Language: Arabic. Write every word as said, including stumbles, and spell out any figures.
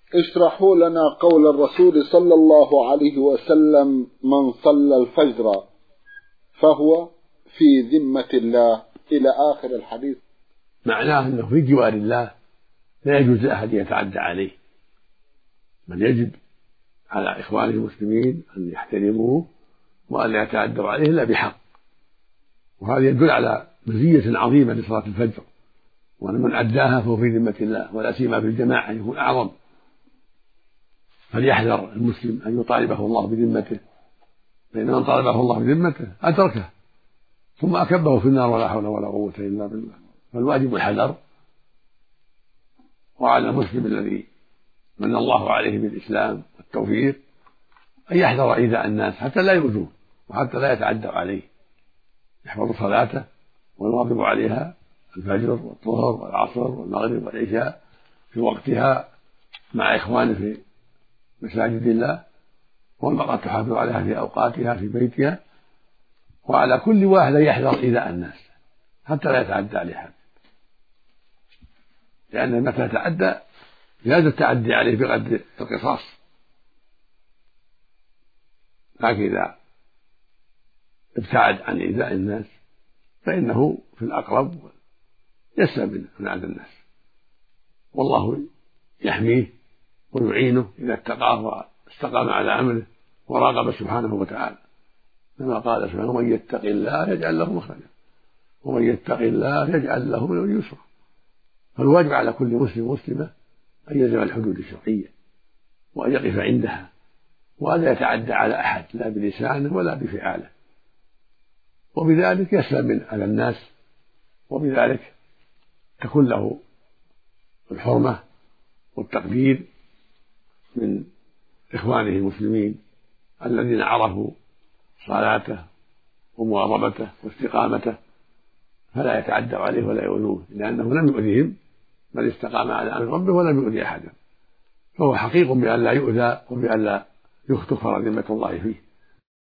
اشرحوا لنا قول الرسول صلى الله عليه وسلم: من صلى الفجر فهو في ذمة الله، إلى آخر الحديث. معناه أنه في جوار الله، لا يجوز لأحد يتعدى عليه، بل يجب على إخوانه المسلمين أن يحترموه وأن لا يتعدوا عليه إلا بحق. وهذا يدل على مزية عظيمة لصلاة الفجر، وأن من أداها فهو في ذمة الله، ولا سيما في الجماعة يكون أعظم. فليحذر المسلم أن يطالبه الله بذمته، فإن من طالبه الله بذمته أدركه ثم أكبه في النار ولا حول ولا قوة إلا بالله. فالواجب الحذر. وعلى المسلم الذي من الله عليه بالإسلام والتوفيق أن يحذر إيذاء الناس حتى لا يؤذوه وحتى لا يتعدوا عليه، يحفظ صلاته ويواظب عليها، الفجر والظهر والعصر والمغرب والعشاء في وقتها مع إخوانه في مساجد الله، والمرأة تحافظ عليها في أوقاتها في بيتها. وعلى كل واحد يحذر إيذاء الناس حتى لا يتعدى عليه حد، لأن متى يتعدى زاد التعدي عليه بقدر القصاص. لكن إذا ابتعد عن إيذاء الناس فإنه في الأقرب يسلم من أذى الناس، والله يحميه ويعينه إذا اتقاه واستقام على أمره وراقب سبحانه وتعالى، كما قال سبحانه: ومن يتق الله يجعل له مخرجا ومن يتق الله يجعل له من أمره يسرا. فالواجب على كل مسلم ومسلمة أن يلزم الحدود الشرعية وأن يقف عندها، وألا يتعدى على أحد لا بلسانه ولا بفعاله، وبذلك يسلم من أذى الناس، وبذلك تكون له الحرمة والتقدير من إخوانه المسلمين الذين عرفوا صلاته ومواظبته واستقامته، فلا يتعدوا عليه ولا يؤذوه، لأنه لم يؤذهم بل استقام على أمر ربه ولم يؤذي أحدا، فهو حقيق بأن لا يؤذى وبأن لا يختفر ذمة الله فيه.